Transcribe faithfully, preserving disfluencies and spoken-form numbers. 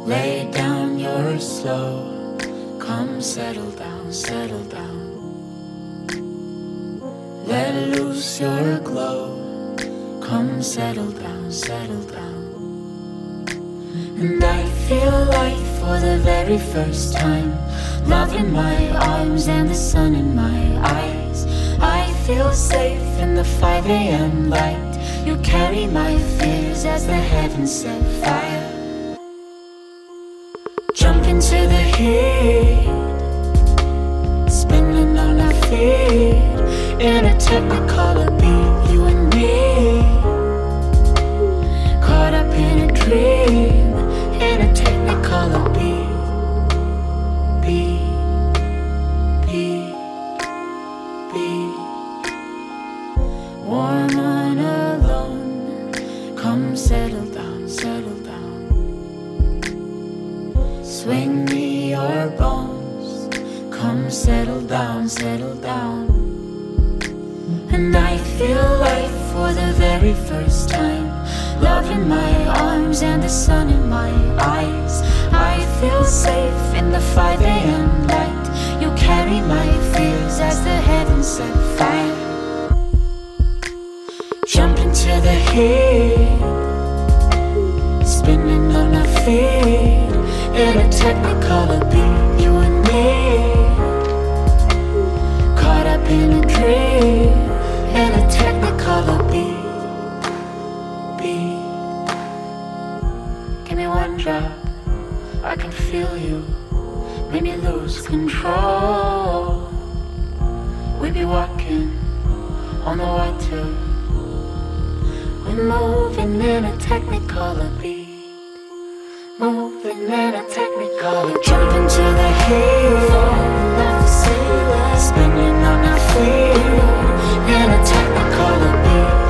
Lay down your slow, come settle down, settle down. Let loose your glow, come settle down, settle down. And I feel life for the very first time, love in my arms and the sun in my eyes. I feel safe in the five a.m. light. You carry my fears as the heavens set fire. Jump into the heat, spinning on our feet, in a technicolor beat, you and me, caught up in a dream, in a technicolor beat, beat, beat, beat. Warm on alone, come settle down, settle down. Swing me your bones, come settle down, settle down. And I feel life for the very first time, love in my arms and the sun in my eyes. I feel safe in the five a.m. light. You carry my fears as the heavens set fire. Jump into the heat, spinning on our feet, in a technicolor beat, you and me, caught up in a dream, in a technicolor beat, beat. Give me one drop, I can feel you, make me lose control. We be walking on the water, we're moving in a technicolor beat, moving in a technicolor. Jump into the heat, spinning on our feet, in a technicolor beat.